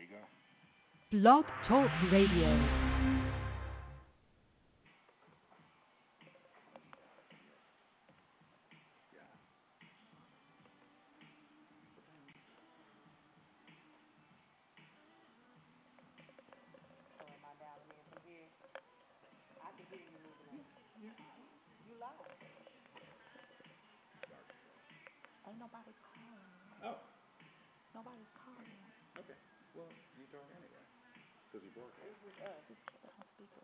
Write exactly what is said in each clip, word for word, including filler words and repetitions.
Blog Talk Radio. Ain't nobody calling. Oh. Nobody's calling. Okay. Well, you talk anyway. Because you broke it. It's with us. It's on speaker.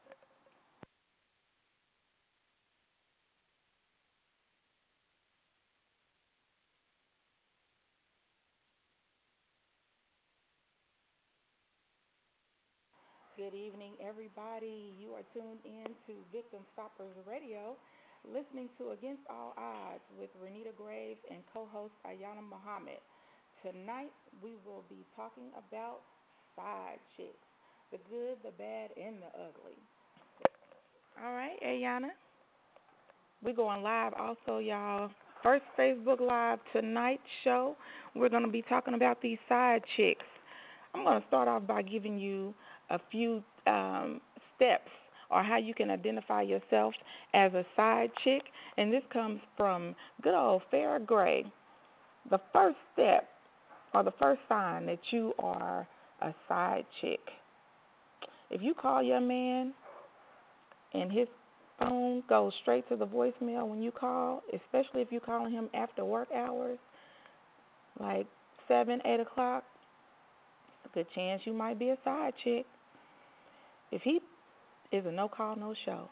Good evening, everybody. You are tuned in to Victim Stoppers Radio, listening to Against All Odds with Renita Graves and co-host Ayana Muhammad. Tonight, we will be talking about side chicks, the good, the bad, and the ugly. All right, Ayana. We're going live also, y'all. First Facebook Live tonight show. We're going to be talking about these side chicks. I'm going to start off by giving you a few um, steps or how you can identify yourself as a side chick. And this comes from good old Farrah Gray. The first step or the first sign that you are a side chick. If you call your man and his phone goes straight to the voicemail when you call, especially if you're calling him after work hours, like seven, eight o'clock, a good chance you might be a side chick. If he is a no-call, no-show,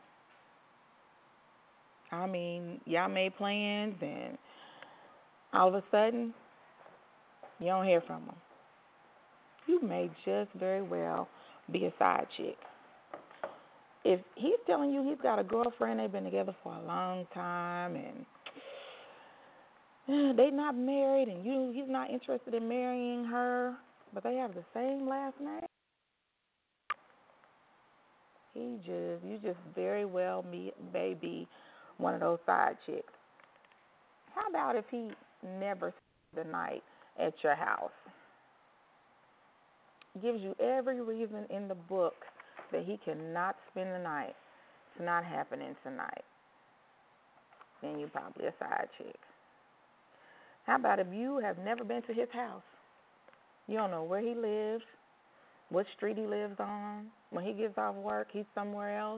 I mean, y'all made plans and all of a sudden you don't hear from him, you may just very well be a side chick. If he's telling you he's got a girlfriend, they've been together for a long time, and they're not married, and you he's not interested in marrying her, but they have the same last name, he just you just very well may, may be one of those side chicks. How about if he never spends the night at your house? Gives you every reason in the book that he cannot spend the night. It's not happening tonight. Then you're probably a side chick. How about if you have never been to his house? You don't know where he lives, what street he lives on. When he gets off work, he's somewhere else.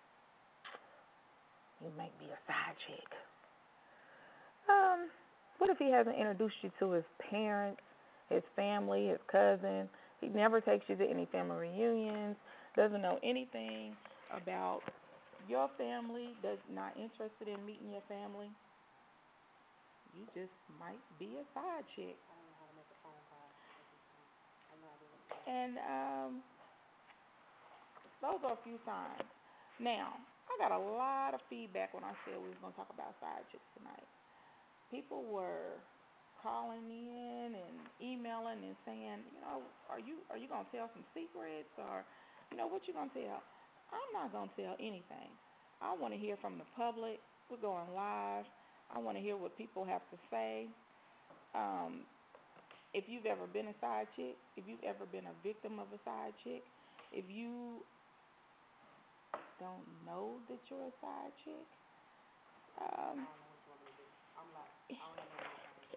You might be a side chick. Um, what if he hasn't introduced you to his parents, his family, his cousin? He never takes you to any family reunions, doesn't know anything about your family, does not interested in meeting your family. You just might be a side chick. I don't know how to make a phone call. I know how to do it. And um, those are a few signs. Now, I got a lot of feedback when I said we were going to talk about side chicks tonight. People were calling in and emailing and saying, you know, are you are you going to tell some secrets, or, you know, what you going to tell? I'm not going to tell anything. I want to hear from the public. We're going live. I want to hear what people have to say. Um, if you've ever been a side chick, if you've ever been a victim of a side chick, if you don't know that you're a side chick, um, I'm like, I don't know what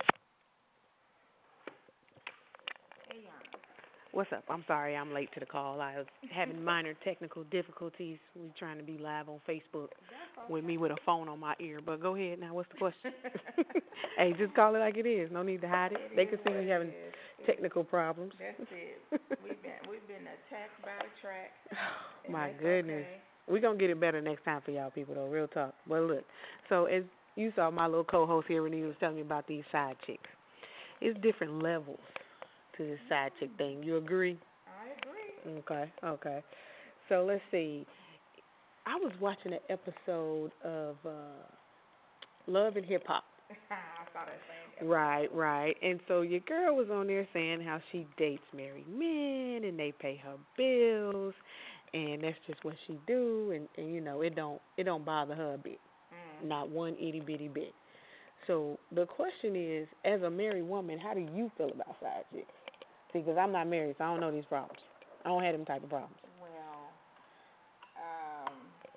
hey, Yana. What's up? I'm sorry I'm late to the call. I was having minor technical difficulties. We're trying to be live on Facebook Okay. with me with a phone on my ear. But go ahead now. What's the question? Hey, just call it like it is. No need to hide it. It They can see what me having it technical problems. That's it. We've been we've been attacked by the track. My It's goodness. okay. We're going to get it better next time for y'all people, though. Real talk. But look, so as you saw, my little co-host here, Renee, was telling me about these side chicks. It's different levels to this side chick thing. You agree? I agree. Okay, okay. So let's see. I was watching an episode of uh, Love and Hip Hop. I saw that same. Right, right. And so your girl was on there saying how she dates married men and they pay her bills, and that's just what she do, and, and you know it don't it don't bother her a bit, Mm. not one itty bitty bit. So the question is, as a married woman, how do you feel about side chicks? See, because I'm not married, so I don't know these problems. I don't have them type of problems. Well, um,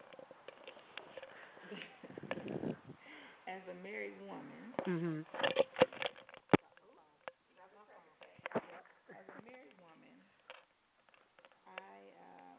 as a married woman, Mhm. as a married woman, I um,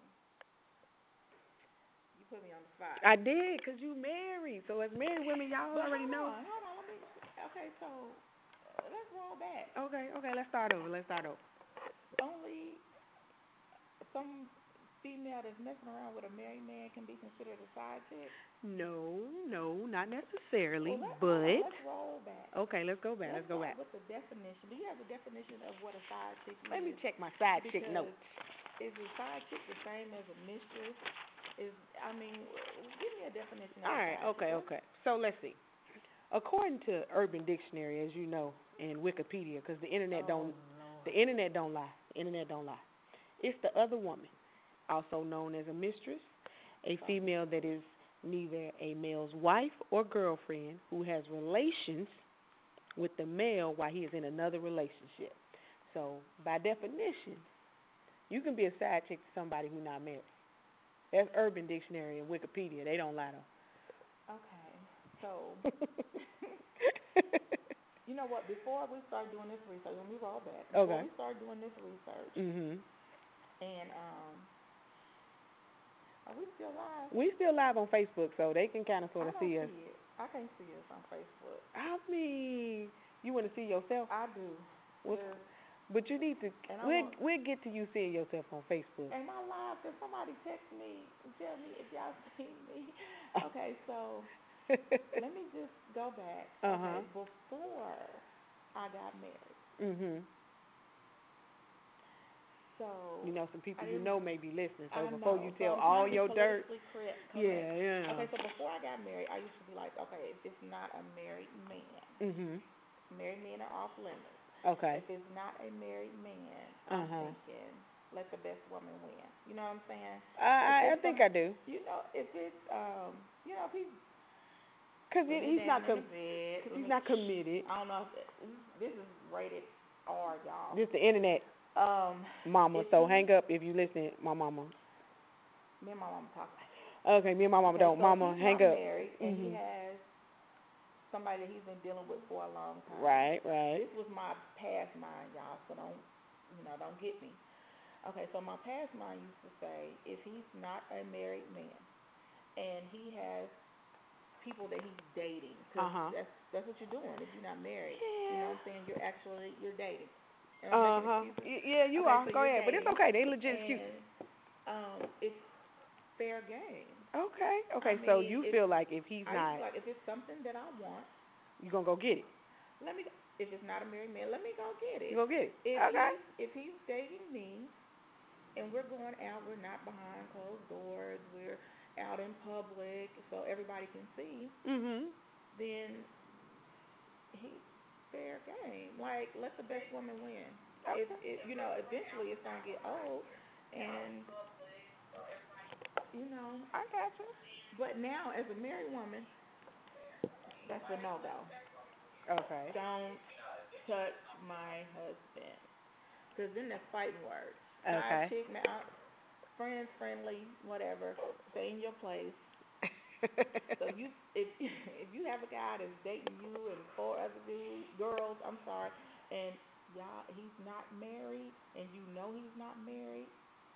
you put me on the spot. I did, because you married. So as married women, y'all But already hold know. on, hold on, let me. Okay, so uh, let's roll back. Okay, okay, let's start over. Let's start over. Only some female that's messing around with a married man can be considered a side chick. No, no, not necessarily, Well, let's, but hold on, let's roll back. okay, let's go back. Let's, Let's go start back. with the definition. Do you have the definition of what a side chick is? Let me check my side chick Because notes. is a side chick the same as a mistress? Is I mean, give me a definition of All a right, side okay, chick. okay. So let's see. According to Urban Dictionary, as you know, and Wikipedia, because the internet Oh, don't, the internet don't lie. The internet don't lie. It's the other woman, also known as a mistress, a female that is neither a male's wife or girlfriend who has relations with the male while he is in another relationship. So by definition, you can be a side chick to somebody who's not married. That's Urban Dictionary and Wikipedia. They don't lie though. Okay, so you know what? Before we start doing this research, let me roll back. Before Okay. we start doing this research, Mhm. and um, are we still live? We still live on Facebook, so they can kind of sort I of don't see us. see it. I can't see us on Facebook. I mean, you want to see yourself, I do. What- Just- but you need to. And I We'll want- we'll get to you seeing yourself on Facebook. Am I live? Can somebody text me and tell me if y'all see me? Okay, so let me just go back. Uh-huh. Okay, before I got married. Mhm. So You know, some people I you didn't- know may be listening. So I before know, you so tell I'm all trying to your be dirt, politically correct, correct. yeah, yeah. Okay, so before I got married, I used to be like, okay, if it's not a married man, Mhm. married men are off limits. Okay. If it's not a married man, I'm Uh-huh. thinking let the best woman win. You know what I'm saying? I I, I If it's think some- I do. You know, if it's um, you know, if he's Cause put it, me he's down not in com- the bed, cause let he's me- not committed. I don't know if it, this is rated R, y'all. This the internet, Um, mama. if So he- hang up if you listen, my mama. me and my mom talk. Okay, me and my mama Okay, don't. so Mama, he's hang not up. married and he Mhm. has somebody that he's been dealing with for a long time. Right, right. This was my past mind, y'all, so don't, you know, don't get me. Okay, so my past mind used to say if he's not a married man and he has people that he's dating, 'cause Uh-huh. that's that's what you're doing if you're not married. You Yeah. know what I'm saying? You're actually you're dating. Am I Uh making huh. excuses? Yeah, you Okay, are. so Go you're ahead, but it's dating, okay. They legit excuses. And um, it's fair game. Okay. Okay. I so mean, you if- feel like if he's I not, feel like if it's something that I want, you gonna go get it. let me. If it's not a married man, let me go get it. You gonna get it. If Okay. he's, if he's dating me, and we're going out, we're not behind closed doors, we're out in public, so everybody can see. Mhm. Then he's fair game. Like, let the best woman win. Okay. It, it, you know, eventually it's gonna get old, and you know. I got you. But now, as a married woman, that's a no go. Okay. Don't touch my husband, because then that's fighting words. Okay. Side chick now, friends, friendly, whatever. Stay in your place. So you, if if you have a guy that's dating you and four other dudes, girls, I'm sorry, and y'all, he's not married, and you know he's not married,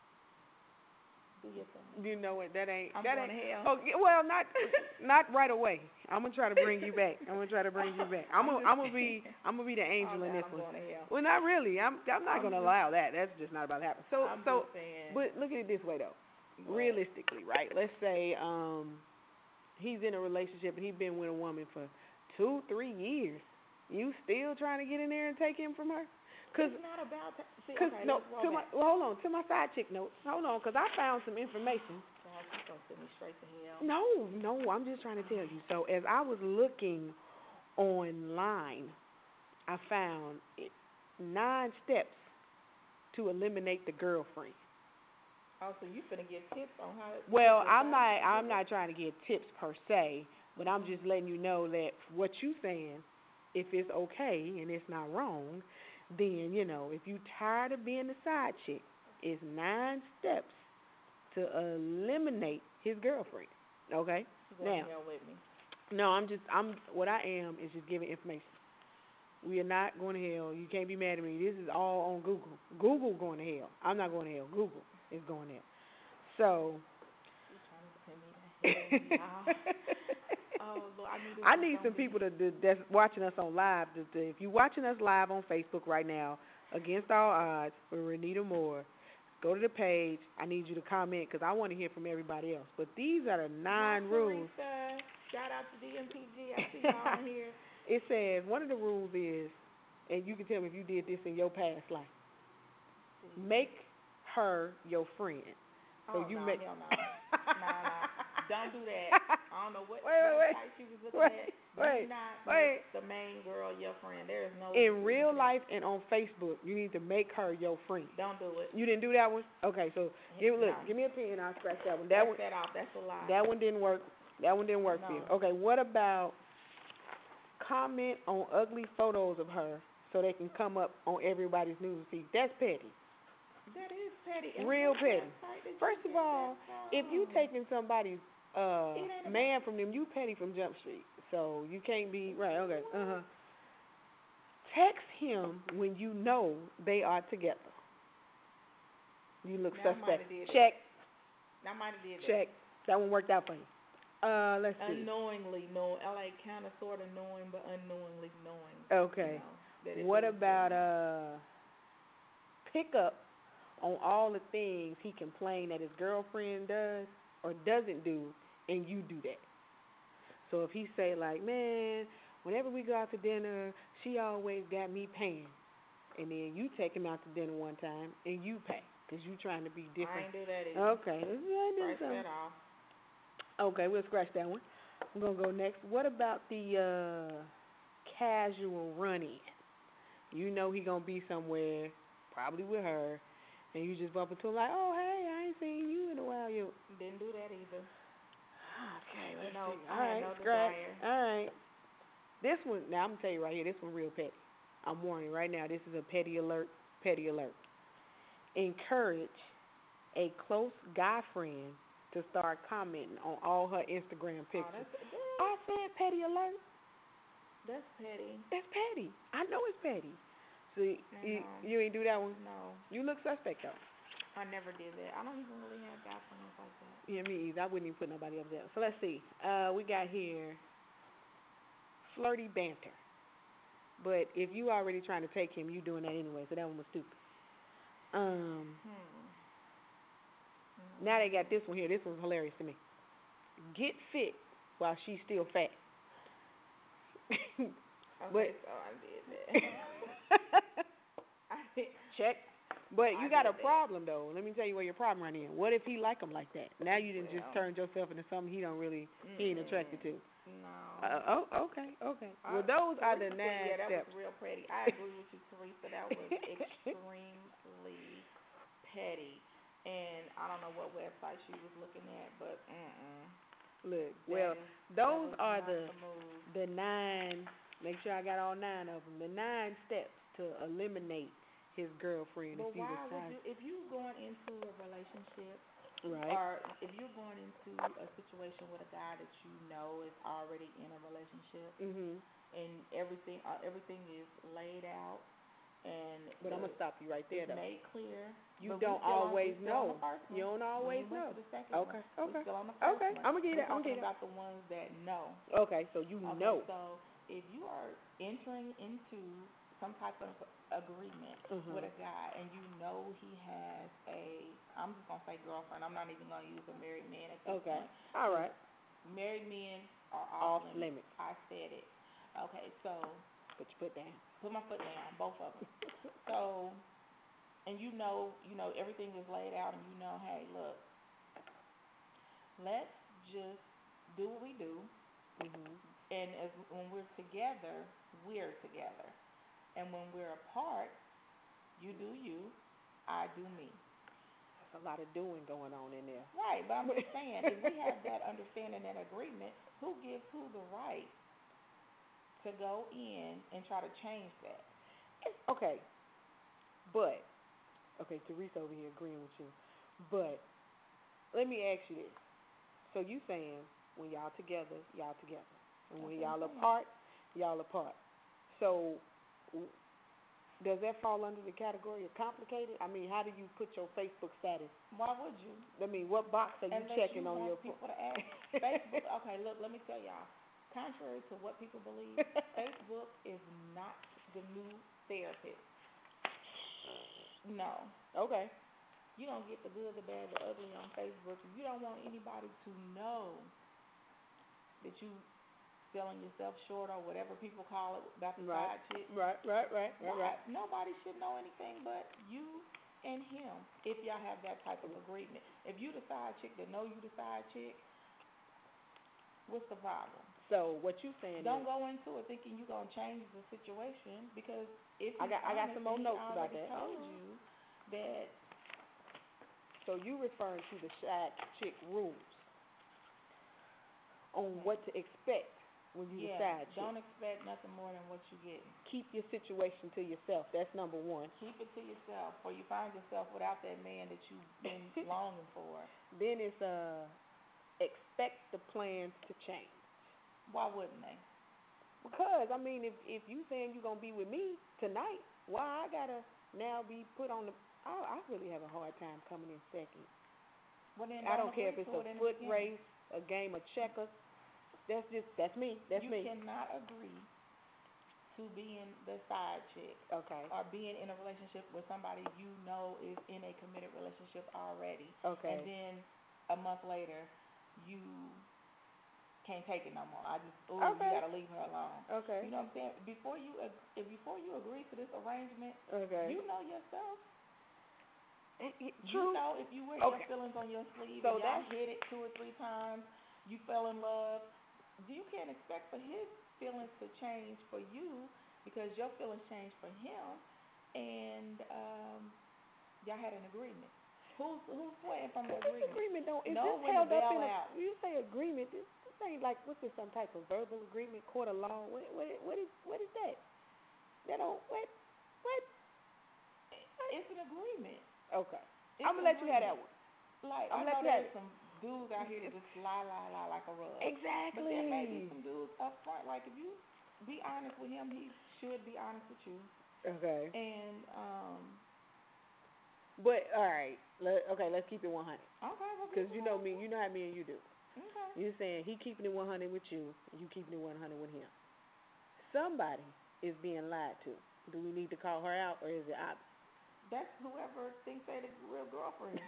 do your thing. You know what? That ain't. I'm that going ain't. to hell. Oh, yeah, well, not not right away. I'm gonna try to bring you back. I'm gonna try to bring you back. I'm I'm gonna just I'm gonna be saying. I'm gonna be the angel Oh, in God, this I'm one. going to hell. Well, not really. I'm I'm not I'm gonna just- allow that. That's just not about to happen. So I'm so, just saying. but look at it this way though. What? Realistically, right? Let's say um he's in a relationship and he's been with a woman for two, three years. You still trying to get in there and take him from her? Cause, It's not about that. See, cause okay, no, let's roll to my back. well, hold on, to my side chick notes. Hold on, cause I found some information. God, she's gonna send me straight to hell. No, no, I'm just trying to tell you. So as I was looking online, I found it, nine steps to eliminate the girlfriend. Oh, so you finna give tips on how? to Well, get your I'm not side chick I'm to not trying to give tips per se, but I'm just letting you know that what you saying, if it's okay and it's not wrong, then, you know, if you tired of being the side chick, it's nine steps to eliminate his girlfriend. Okay? Go Now, hell with me. no, I'm just I'm what I am is just giving information. We are not going to hell. You can't be mad at me. This is all on Google. Google going to hell. I'm not going to hell. Google is going there. So She's trying to send me to hell. Oh, Lord, I need, I need some people to, to that's watching us on live. To, to, if you're watching us live on Facebook right now, Against All Odds with Renita Moore, go to the page. I need you to comment because I want to hear from everybody else. But these are the nine Hi, rules. Teresa. Shout out to D M P G. I see y'all on here. It says one of the rules is, and you can tell me if you did this in your past life. Make her your friend. So oh, you no, make. hell no. no, no. Don't do that. I don't know what wait, wait, website she was looking wait, at. wait, Do not wait. make the main girl your friend. There is no. In real life and on Facebook, you need to make her your friend. Don't do it. You didn't do that one? Okay, so give look, No. give me a pen. I'll scratch that one. That Scratch one, that off. That's a lie. that one didn't work. That one didn't work for you. No. Okay, what about comment on ugly photos of her so they can come up on everybody's news feed? That's petty. That is petty. And Real what petty. website did you First of get all, that if you from? taking somebody's uh It ain't man from them, you petty from Jump Street. So you can't be right. Okay. Uh huh. Text him when you know they are together. You look Now I mighta suspect. did it. Check. I might have did that. Check. That one worked out for you. Uh, let's see. Unknowingly knowing. I like kind of sort of knowing, but unknowingly knowing. Okay. You know, that it What was about there. uh pick up on all the things he complained that his girlfriend does or doesn't do, and you do that? So if he say like, man, whenever we go out to dinner, she always got me paying, and then you take him out to dinner one time and you pay because you trying to be I different. ain't do that either. Okay, let's yeah, do Scratch something. that off. Okay, we'll scratch that one. We're gonna go next. What about the uh casual run-in? You know he gonna be somewhere, probably with her, and you just bump into him like, oh hey, I ain't seen you in a while. You Didn't do that either. okay? Let's No, see. I All had right, no scratch. desire. All right. This one, now I'm gonna tell you right here. This one real petty. I'm warning right now. This is a petty alert. Petty alert. Encourage a close guy friend to start commenting on all her Instagram Oh, pictures. that's, I said petty alert. that's petty. That's petty. I know it's petty. So you, you, No. you ain't do that one? No, You look suspect though. I never did that. I don't even really have guy friends like that. Yeah, me either. I wouldn't even put nobody up there. So let's see. Uh, we got here flirty banter. But if you already trying to take him, you doing that anyway. So that one was stupid. Um. Hmm. Now they got this one here. This one's hilarious to me. Get fit while she's still fat. Okay, But so I did that. I did. check. But you I got a did that. problem though. Let me tell you where your problem right here. What if he like him like that? Now you didn't just Well. turn yourself into something he don't really he ain't attracted to. No. Uh, oh, okay, okay. Well, I- those are the Teresa, nine yeah, that steps. was real petty. I agree with you, Teresa. That was extremely petty. And I don't know what website she was looking at, but mm-mm. Look, That well, is- those that was are not the move. the nine. Make sure I got all nine of them. The nine steps to eliminate his girlfriend But if he why would decides. you, if you're going into a relationship, Right. or if you're going into a situation with a guy that you know is already in a relationship, Mhm. and everything, uh, everything is laid out, and But I'm the- gonna stop you right there it's though. made clear. You but we don't still on- always we still on know. the first You one. don't We always ain't went know. to the second Okay, one. okay. We still on the first Okay, one. I'm gonna get We're it. I'm talking gonna get about the ones that know. it. Okay, so you Okay, know. so if you are entering into some type of agreement Mhm. with a guy and you know he has a, I'm just gonna say girlfriend. I'm not even gonna use a married man at this Okay. point. All right. Married men are Off off, limits. I said it. Okay, so Put your foot down. put my foot down, both of them. So, and you know, you know everything is laid out, and you know, hey, look, let's just do what we do, Mhm. and as when we're together, we're together, and when we're apart, you do you, I do me. There's a lot of doing going on in there. Right, but I'm just saying, if we have that understanding and agreement, who gives who the right to go in and try to change that? Okay. But okay, Teresa over here agreeing with you. But let me ask you this. So you saying when y'all together, y'all together. And when y'all apart, y'all apart. So w- does that fall under the category of complicated? I mean, how do you put your Facebook status? Why would you? I mean, what box are you Unless checking you on want your people to ask. Facebook, okay, look, let me tell y'all. Contrary to what people believe, Facebook is not the new therapist. No. Okay. You don't get the good, the bad, the ugly on Facebook. You don't want anybody to know that you selling yourself short or whatever people call it about the Right. side chick. Right, right, right, right, right. Nobody should know anything but you and him if y'all have that type of agreement. If you the side chick that know you the side chick, what's the problem? So what you saying Don't is, go into it thinking you're gonna change the situation because if I got- I got honest, some more and he notes about already that. told you that so you referring to the side chick rules on Okay. what to expect when you yeah, the side chick. don't expect nothing more than what you get. Keep your situation to yourself. That's number one. Keep it to yourself, or you find yourself without that man that you've been longing for. Then it's uh expect the plans to change. Why wouldn't they? Because I mean, if if you saying you're gonna be with me tonight, why I gotta now be put on the? I, I really have a hard time coming in second. Well, then I don't care if agree it's to a it in the foot beginning. race, a game of checkers. That's just that's me. That's you me. cannot agree to being the side chick Okay. or being in a relationship with somebody you know is in a committed relationship already. Okay. And then a month later, you can't take it no more. I just, ooh, Okay. you gotta leave her alone. Okay. You know what I'm saying? Before you, ag- if before you agree to this arrangement, Okay. you know yourself. It- it- You true. know if you wear Okay. your feelings on your sleeve, So and y'all that's- hit it two or three times, you fell in love. You can't expect for his feelings to change for you because your feelings changed for him, and um, y'all had an agreement. Who's who's playing from the This agreement? agreement don't. Is Know this when to held up bail in a? out. You say agreement. This, this ain't like what's this? Some type of verbal agreement, court of law. What what what is what is that? That don't what what? It's an agreement. Okay. It's I'm gonna an let you have that agreement. one. Like I'm I know gonna let you have there's it. some dudes out here that just lie, lie, lie like a rug. Exactly. But there may be some dudes up front. Like if you be honest with him, he should be honest with you. Okay. And um, But all right. Let, okay. Let's keep it one hundred. okay, well, Because you know people- me. You know how me and you do. Okay. You're saying he keeping it one hundred with you, and you keeping it one hundred with him. Somebody is being lied to. Do we need to call her out, or is it obvious? That's whoever thinks they're the real girlfriend.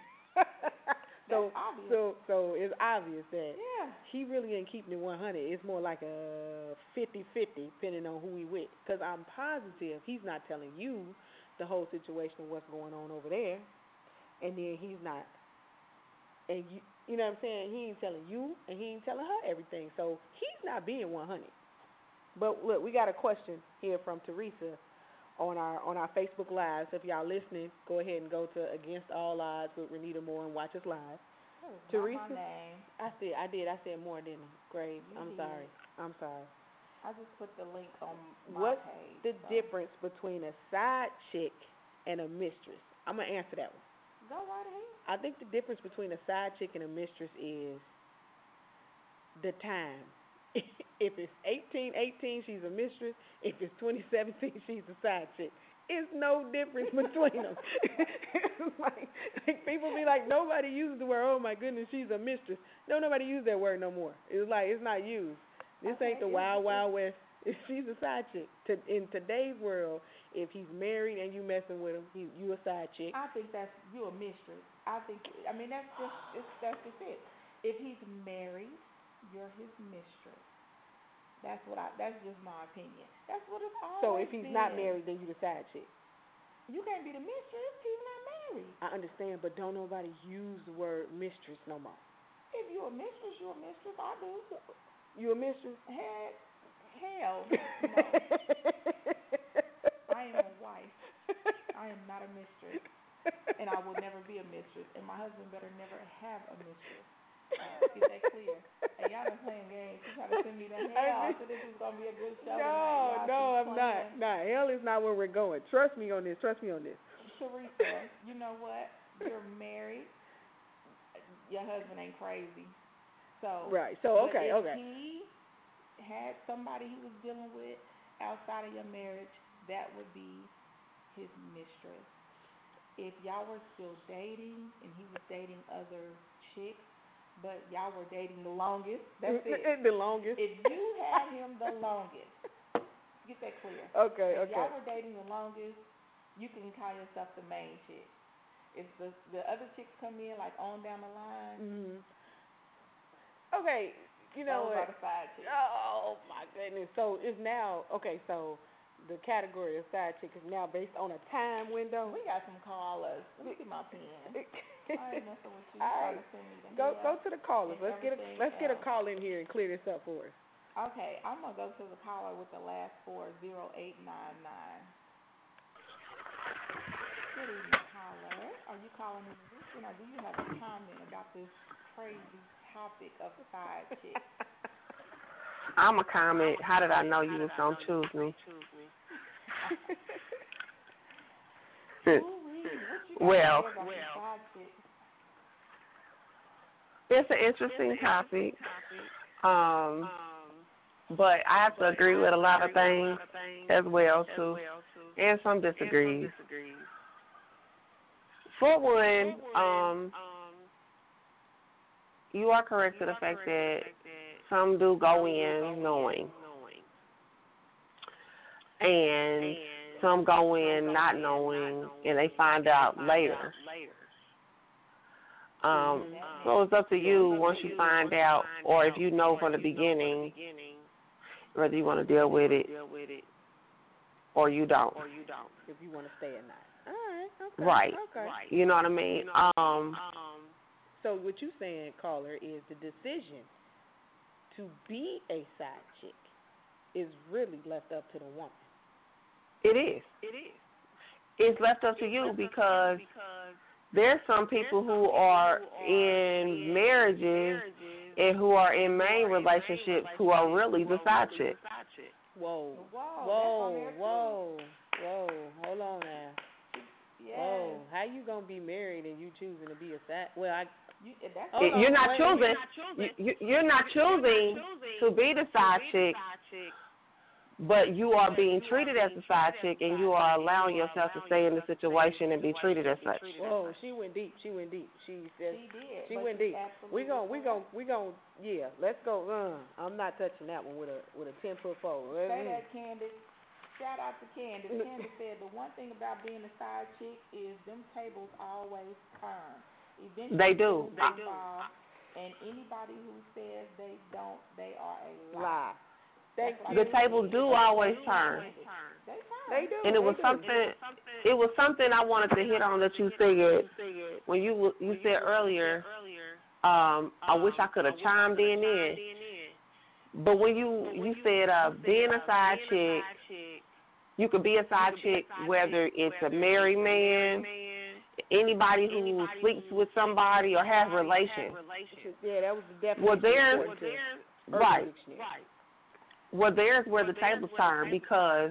so, That's obvious. so, so it's obvious that Yeah. he really ain't keeping it one hundred. It's more like a fifty-fifty, depending on who he with. Because I'm positive he's not telling you the whole situation of what's going on over there, and then he's not, and you, you know what I'm saying? He ain't telling you, and he ain't telling her everything. So he's not being one hundred. But look, we got a question here from Teresa on our on our Facebook Live. So if y'all listening, go ahead and go to Against All Odds with Renita Moore and watch us live. That is Teresa? not my name. I said I did. I said more, didn't I? Graves. You I'm did. sorry. I'm sorry. I just put the link on my What's page. the so. difference between a side chick and a mistress? I'm gonna answer that one. Go right ahead. I think the difference between a side chick and a mistress is the time. If it's eighteen eighteen, she's a mistress. If it's twenty seventeen, she's a side chick. It's no difference between them. It's like, like people be like, nobody uses the word, oh my goodness, she's a mistress. No, nobody use that word no more. It's like, it's not used. This Okay, ain't the it's- wild, wild west. She's a side chick. To, in today's world, if he's married and you messing with him, he, you a side chick. I think that's you a mistress. I think I mean that's just it's, that's just it. If he's married, you're his mistress. That's what I. That's just my opinion. That's what it's always So if he's been. not married, then you the side chick. You can't be the mistress. He's not married. I understand, but don't nobody use the word mistress no more. If you're a mistress, you're a mistress. I do. You a mistress? Heck, hell, no. I am a wife. I am not a mistress, and I will never be a mistress. And my husband better never have a mistress. Uh, get that clear. Hey, y'all done playing games. You trying to send me to hell. I said this was gonna be a good show. No, tonight. no, Y'all I'm keep not. playing. Nah, hell is not where we're going. Trust me on this. Trust me on this. Teresa, you know what? You're married. Your husband ain't crazy. So Right. So but okay, if okay. he had somebody he was dealing with outside of your marriage, that would be his mistress. If y'all were still dating and he was dating other chicks, but y'all were dating the longest, that's it. The longest. If you had him the longest, get that clear. Okay, If okay. y'all were dating the longest, you can call yourself the main chick. If the the other chicks come in like on down the line, Mhm. Okay, you know those what? are the side chicks. Oh my goodness. So it's now okay. So the category of side chick is now based on a time window. We got some callers. Let me get my pen. I ain't messing with you. You All trying right. to send me the Go hell go to the callers. and Let's get a everything let's get a else. call in here and clear this up for us. Okay, I'm gonna go to the caller with the last four zero eight nine nine. Good evening, caller. Are you calling in position or do you have a comment about this crazy topic of side chicks? I'm a comment. How did I know you was gonna choose me? Ooh-wee, what you got Well, to say about the side chicks? it's an interesting topic. Um, but I have to agree with a lot of things as well too, and some disagrees. For one, um, you are correct to the fact that some do go in knowing, and some go in not knowing, and they find out later. Um, so it's up to you once you find out, or if you know from the beginning, whether you want to deal with it or you don't. If you want to stay or not. All right. Okay. Right. Okay. You know what I mean? Um, So what you saying, caller, is the decision to be a side chick is really left up to the woman. it is. It's left up to you because there's some people who are in marriages and who are in main relationships who are really the side chick. Whoa. Whoa, Whoa. that's on there, too. Whoa. Whoa. Hold on now. Yes. Whoa. How you gonna be married and you choosing to be a side? Well, I. You, that's Hold on, You're not wait, choosing. You, you- you're not choosing to be the side chick, but you are being treated as a side chick, and you are allowing yourself to stay in the situation and be treated as such. Whoa. She went deep. She went deep. She said. She did. She but went she's deep. absolutely We gon' we correct. gon' we gon' yeah. Let's go. Uh, I'm not touching that one with a with a ten foot pole. Say that, Candace. Shout out to Candace. Candace said the one thing about being a side chick is them tables always turn. Eventually, They do. people get involved, and anybody who says they don't, they are a lie. Lie. Thank That's you. The tables do always turn. They turn. They do. And it was they do. something. It was something I wanted to hit on that you said when you w- you said earlier. Um, I wish I could have chimed in in. But when you you said uh, being a side chick, you could be a side chick whether it's a married man, anybody who sleeps with somebody or has relations. Yeah, that was the definition. Well, there's according to Urban right. Dictionary. Well, there's where the tables turn because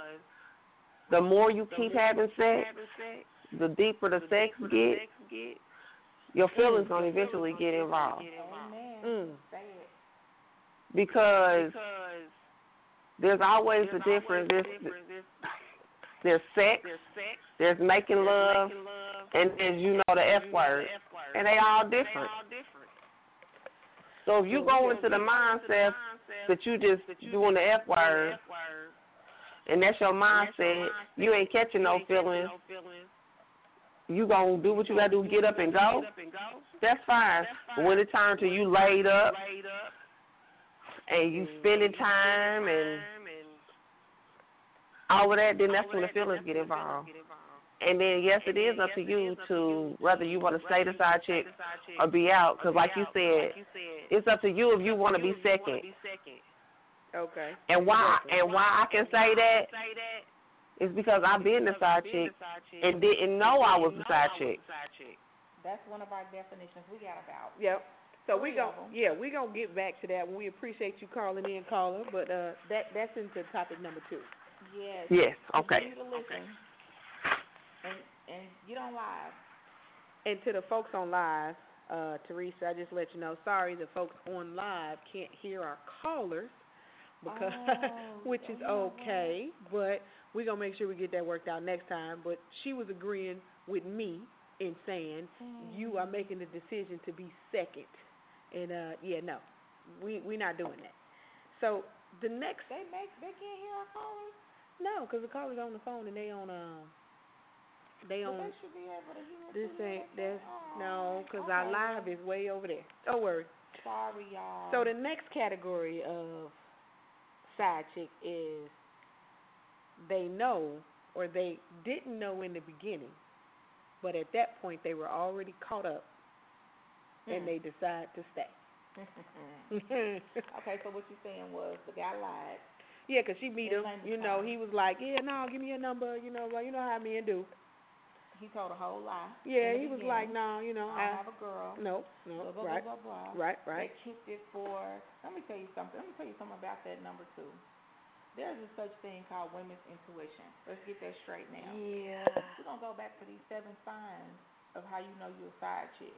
the more you keep having sex, the deeper the sex gets, your feelings gonna eventually get involved. Amen. Mm. Say it. Because there's always a difference. There's, there's sex, there's making love, and there's, you know, the F word. And they all different. So if you go into the mindset that you just doing the F word, and that's your mindset, you ain't catching no feelings, you gonna do what you gotta do, get up and go, that's fine. But when it turns to you laid up, and you spending time and all of that, then that's when the feelings get involved. And then, yes, it is up to you to whether you want to stay the side chick or be out, because like you said, it's up to you if you want to be second. Okay. And why and why I can say that is because I've been the side chick and didn't know I was the side chick. That's one of our definitions. We got about. Yep. So we Three gon' of 'em. yeah, we gonna get back to that when we appreciate you calling in, caller. But uh, that that's into topic number two. Yes. Yes, okay. Continue to listen. And and get on live. And to the folks on live, uh, Teresa, I just let you know, sorry, the folks on live can't hear our callers, because Oh, which is you know okay, but we're going to make sure we get that worked out next time. But she was agreeing with me in saying Mm. you are making the decision to be second. And, uh, yeah, no, we, we're not doing that. So the next, They make they can't hear our callers, no, because the caller's on the phone and they on, um, they but on, they should be able to hear. this too, ain't, they that's, can't. no, because okay, our live well, is way over there. Don't worry. sorry, y'all. So the next category of side chick is they know or they didn't know in the beginning, but at that point they were already caught up and Hmm. they decide to stay. Okay, so what you saying was the guy lied. Yeah, 'cause she meet him, Explain the you know, time. he was like, yeah, no, give me your number, you know, well, you know how men do. He told a whole lie. Yeah, in the he was like, beginning. no, you know, I I, have a girl. no, Blah, no, blah, right, blah, blah, blah. right, right. They kicked it for. Let me tell you something. Let me tell you something about that number two. There's a such thing called women's intuition. Let's get that straight now. Yeah. We're gonna go back to these seven signs of how you know you're a side chick.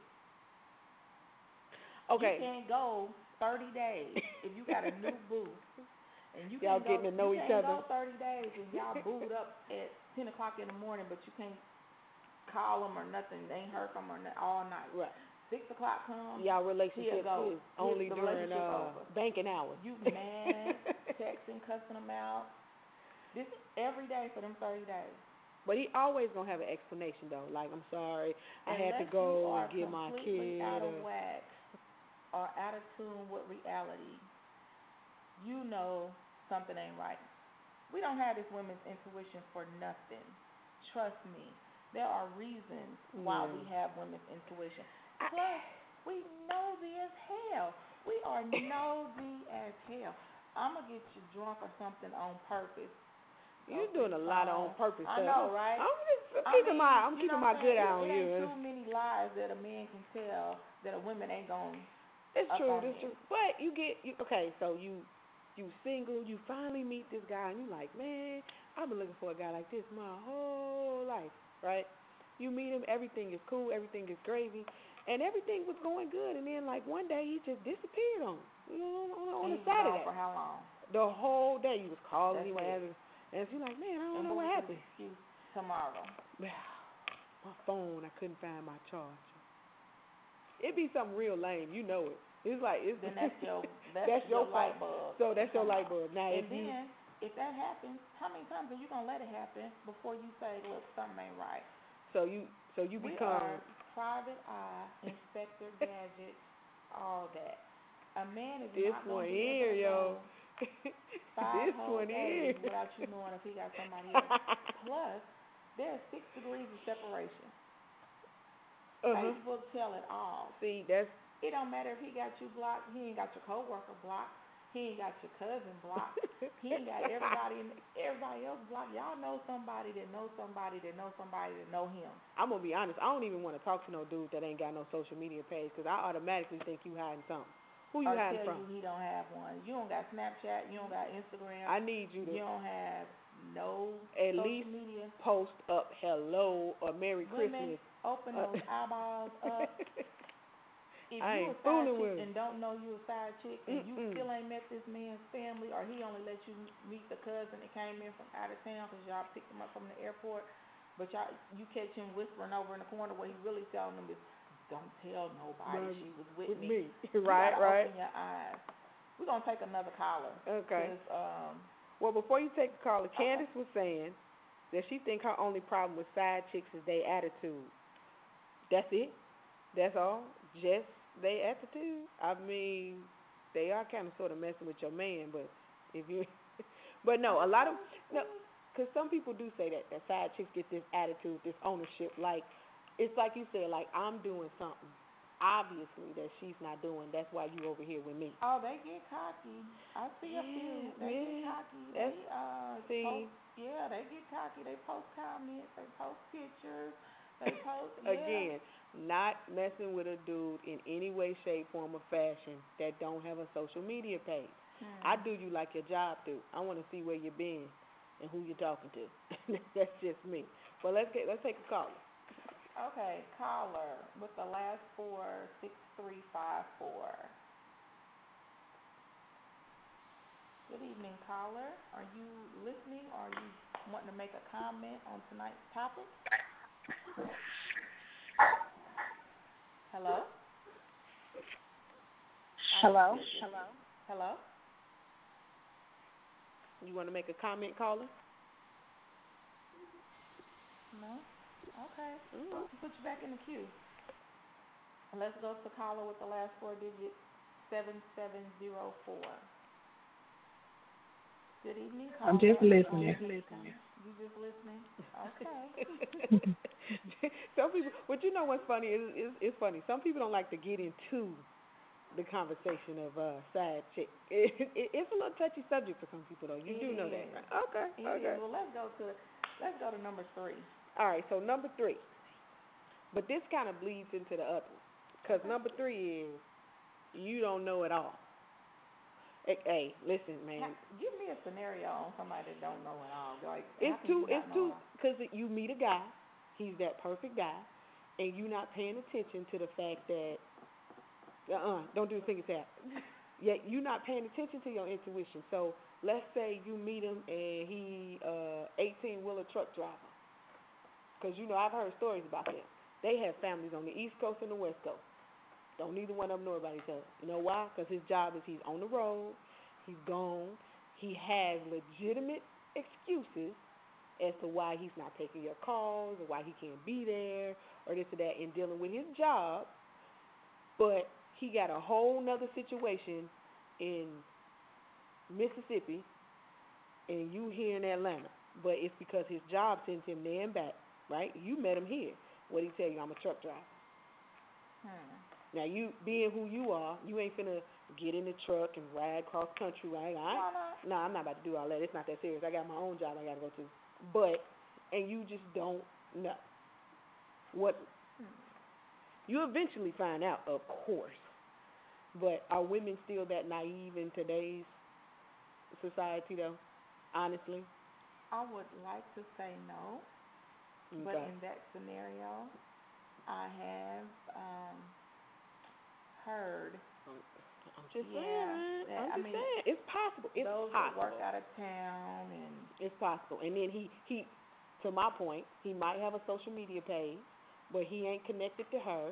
Okay. You can't go thirty days if you got a new boo. And you Y'all can't go, getting to know you each can't other. go thirty days and y'all booed up at ten o'clock in the morning, but you can't call them or nothing. They ain't heard from them all night. Right. Six o'clock comes. Y'all relationship go. is only The during relationship uh over. banking hours. You mad, texting, cussing them out. This every day for them thirty days. But he always gonna have an explanation though. Like, I'm sorry, I had to Unless you go are and get my completely kid. out of Or, whack or out of tune with reality, you know something ain't right. We don't have this women's intuition for nothing. Trust me. There are reasons why Yeah. we have women's intuition. Plus, we nosy as hell. We are nosy as hell. I'm going to get you drunk or something on purpose. You're So doing a lot on um, purpose I stuff. know, right? I'm just I'm I keeping mean, my I'm you keeping know my what I'm good saying? eye on it, it you. ain't too many lies that a man can tell that a woman ain't going to. It's up true, on it's you. true. But you get you okay, so you you single, you finally meet this guy and you like, man, I've been looking for a guy like this my whole life, right? You meet him, everything is cool, everything is gravy, and everything was going good, and then like one day he just disappeared on you know, on, on, on And a he's gone Saturday. for how long? The whole day you was calling, That's he was it. having, and she's like, man, I don't And know what what's happened. his excuse tomorrow? My phone, I couldn't find my charger. It'd be something real lame, you know it. It's like it's Then that's your that's, that's your your light fault. bulb. So that's your Come light on. bulb. Now And if you then if that happens, how many times are you gonna let it happen before you say, look, something ain't right? so you so you We become are private eye, Inspector Gadget, all that. A man is this not one gonna be here, able to yo. go five This whole one days here. without you knowing if he got somebody else. Plus, there's six degrees of separation. uh-huh. Facebook tell it all. See, that's It don't matter if he got you blocked. He ain't got your coworker blocked. He ain't got your cousin blocked. He ain't got everybody in, everybody else blocked. Y'all know somebody that knows somebody that knows somebody that know him. I'm gonna be honest. I don't even want to talk to no dude that ain't got no social media page because I automatically think you hiding something. Who you or hiding tell from? you he don't have one. You don't got Snapchat. You don't got Instagram. I need you to You don't have no at social least media. post up hello or Merry Women, Christmas. open Uh, those eyeballs up. If I you a ain't side fooling chick with and don't know you a side chick and you Mm-mm. still ain't met this man's family or he only let you meet the cousin that came in from out of town because y'all picked him up from the airport, but y'all you catch him whispering over in the corner what he really telling them is, don't tell nobody Right, she was with, with me. me. You right, gotta right. open your eyes. We're going to take another caller. Okay. 'Cause, um, Well, before you take the caller, Okay. Candace was saying that she think her only problem with side chicks is their attitude. That's it? That's all? Just their attitude? I mean, they are kind of sort of messing with your man, but if you, but no, a lot of no, because some people do say that that side chicks get this attitude, this ownership, like it's like you said, like I'm doing something. Obviously, that she's not doing. That's why you over here with me. oh, they get cocky. I see a few. Yeah, They yeah. get cocky. That's- They uh see. post, yeah, they get cocky. They post comments. They post pictures. They post yeah. Again, not messing with a dude in any way, shape, form, or fashion that don't have a social media page. Hmm. I do you like your job do. I want to see where you've been and who you're talking to. That's just me. But let's get let's take a call. Okay, caller with the last four six three five four. Good evening, caller. Are you listening or are you wanting to make a comment on tonight's topic? Hello? Hello? Hello? Hello? You want to make a comment, caller? No? Okay. Ooh, put you back in the queue. Let's go to caller with the last four digits, seven seven zero four. Good evening, caller. I'm just listening. You just listening? Okay. Some people, but you know what's funny? It's, it's, it's funny. Some people don't like to get into the conversation of uh, side chick. It, it, it's a little touchy subject for some people, though. You It do know is. that, right? Okay. It okay. is. Well, let's go to let's go to number three. All right. So number three, but this kind of bleeds into the other, because Okay. number three is you don't know it all. Hey, hey, listen, man. Ha- give me a scenario on somebody that don't know it all. Like It's how can too, you not it's know too, it all? because you meet a guy, he's that perfect guy, and you not paying attention to the fact that, uh-uh, don't do the finger tap. Yet you not paying attention to your intuition. So let's say you meet him and he uh eighteen wheeler truck driver, because you know I've heard stories about them. They have families on the East Coast and the West Coast. Don't neither one of them know about each other. You know why? Because his job is he's on the road, he's gone, he has legitimate excuses as to why he's not taking your calls or why he can't be there or this or that in dealing with his job, but he got a whole nother situation in Mississippi and you here in Atlanta, but it's because his job sends him there and back, right? You met him here. What he tell you? I'm a truck driver. Hmm. Now you being who you are, you ain't finna get in the truck and ride cross country, right? I, Why not? no, I'm not about to do all that. It's not that serious. I got my own job I gotta go to. But and you just don't know what Hmm. you eventually find out, of course. But are women still that naive in today's society, though? Honestly, I would like to say no, but okay. in that scenario, I have um, heard I'm just yeah, saying, man. that- I'm I just mean, saying, it's possible. It's those that possible. work out of town and It's possible. And then he, he, to my point, he might have a social media page, but he ain't connected to her.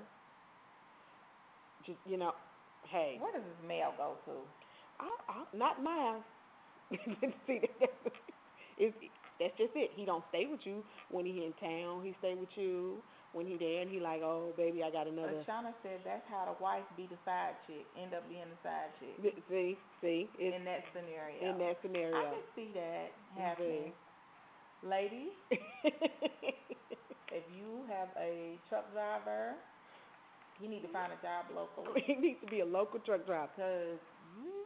Just, you know, hey, where does this mail go to? I, I, not my house. See, that's, it's, that's just it. He don't stay with you when he in town. He stay with you when he there, and he like, oh, baby, I got another. Ashana said that's how the wife be the side chick, end up being the side chick See, see, it's in that scenario. in that scenario. I can see that happening. Ladies, if you have a truck driver, you need to find a job locally. He needs to be a local truck driver. Because you,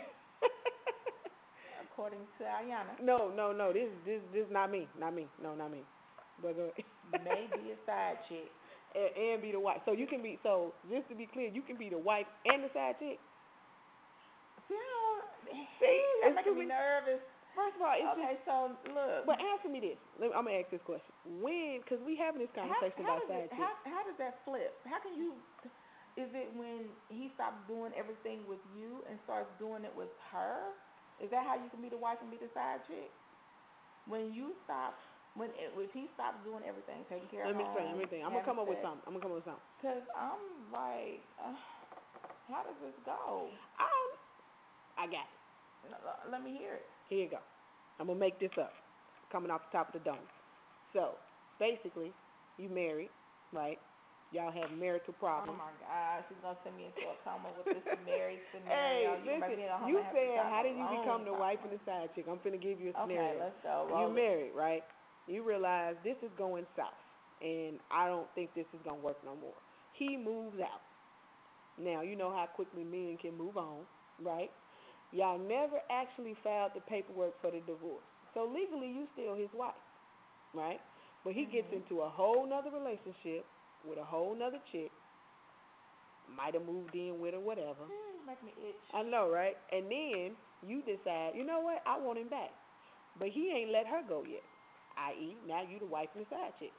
according to Ayana, No, no, no. This, this, this not me. Not me. No, not me. But go ahead. may be a side chick. and, and be the wife. So you can be. So just to be clear, you can be the wife and the side chick. See, I don't, See, that's it's making me too many- nervous. First of all, it's Okay, just. so look. But answer me this. Let me, I'm gonna ask this question. When? Because we having this How, conversation how, about does side it, chicks. how, how does that flip? How can you? Is it when he stops doing everything with you and starts doing it with her? Is that how you can be the wife and be the side chick? When you stop, when it, if he stops doing everything, taking care Let of me home, say. Let me think. I'm gonna come up with something. I'm gonna come up with something. Cause I'm like, uh, how does this go? I don't. I got it. L- Let me hear it. Here you go. I'm gonna make this up, coming off the top of the dome. So basically, you married, right? Y'all have marital Oh problems. my God, she's gonna send me into a coma with this married Hey, scenario. You, listen, you, know, you have to said, talk how a did you long become the time. wife and the side chick? I'm finna give you a Okay, scenario. let's go. You Roll it. married, right? You realize this is going south, and I don't think this is gonna work no more. He moves out. Now, you know how quickly men can move on, right? Y'all never actually filed the paperwork for the divorce. So legally, you still his wife, right? But he gets Mhm. into a whole nother relationship with a whole nother chick, might have moved in with or whatever. Mm, make me itch. I know, right? And then you decide, you know what? I want him back. But he ain't let her go yet. that is, now you the wife and the side chick.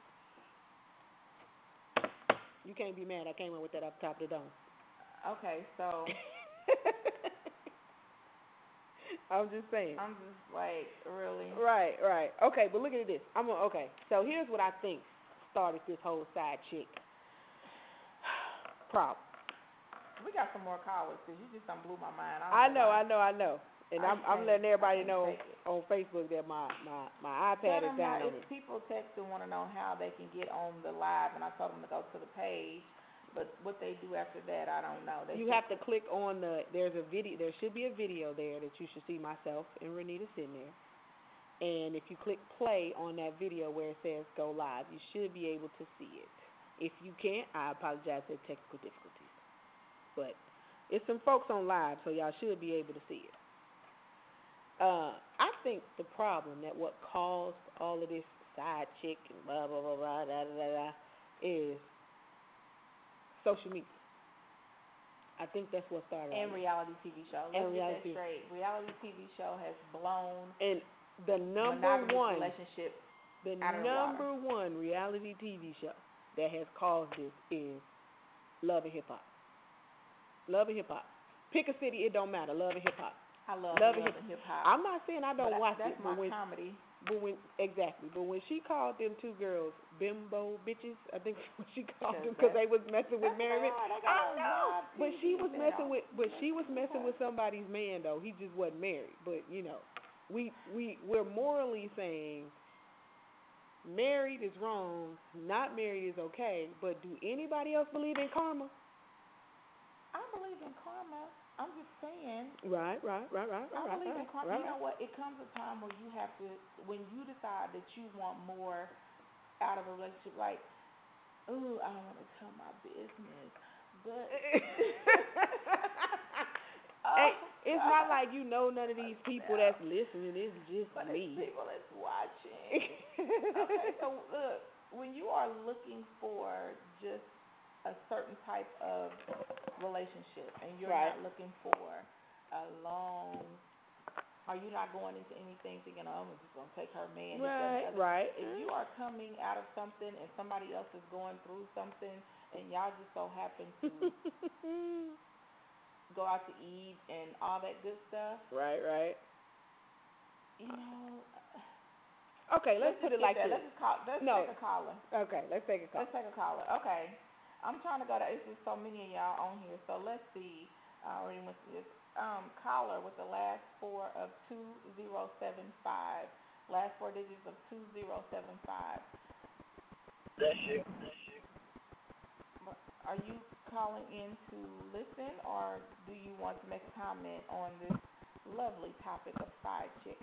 You can't be mad. I came in with that up top of the dome. Okay, so I'm just saying. I'm just like, really? Right, right. Okay, but look at this. I'm gonna, okay. So here's what I think started this whole side chick problem. We got some more callers because you just done blew my mind. I I, know, I know, I know. And I I'm I'm can't- letting everybody I can't know take it. on Facebook that my my my Tell iPad is them down how, on if me. people text and want to know how they can get on the live, and I told them to go to the page, but what they do after that, I don't know. They You have to click on the. There's a video. There should be a video there that you should see myself and Renita sitting there. And if you click play on that video where it says go live, you should be able to see it. If you can't, I apologize for technical difficulties. But it's some folks on live, so y'all should be able to see it. Uh, I think the problem that what caused all of this side chick and blah blah blah blah da da da, da is social media. I think that's what started. and all this. reality T V show. Let's And get reality. that straight. Reality T V show has blown And the number monogamous one, relationship. the out of the number one reality T V show that has caused this is Love and Hip Hop. Love and Hip Hop. Pick a city, it don't matter. Love and Hip Hop. I love Love love, and and hip hop. I'm not saying I don't but watch that's it, my but when, comedy. but when exactly, but when she called them two girls bimbo bitches, I think what she called them because they was messing with That's Mary. right, they got I on know, live but T V she was now. messing with, but she was messing with somebody's man though. He just wasn't married. But you know, we we we're morally saying married is wrong, not married is okay. But do anybody else believe in karma? I believe in karma. I'm just saying. Right, right, right, right, I right, believe right, in karma. right, You know right. what? It comes a time where you have to, when you decide that you want more out of a relationship, like, ooh, I don't want to tell my business, but. Hey, Oh, it's God. not like you know none of these people that's listening. It's just But me. it's people that's watching. Okay, so look, when you are looking for just a certain type of relationship and you're Right. not looking for a long, are you not going into anything thinking, oh, I'm just going to take her man? this, that, and the Right, other. right. If you are coming out of something and somebody else is going through something and y'all just so happen to go out to eat and all that good stuff, right, right. you know. Okay, let's, just put it get like that. this. Let's just call. Let's No. take a caller. Okay, let's take a call. Let's take a caller. Okay. I'm trying to go to. It's just so many of y'all on here. So let's see. I already went to this um, caller with the last four of two zero seven five. Last four digits of two zero seven five. That's you. That's you. Are you calling in to listen, or do you want to make a comment on this lovely topic of side chicks?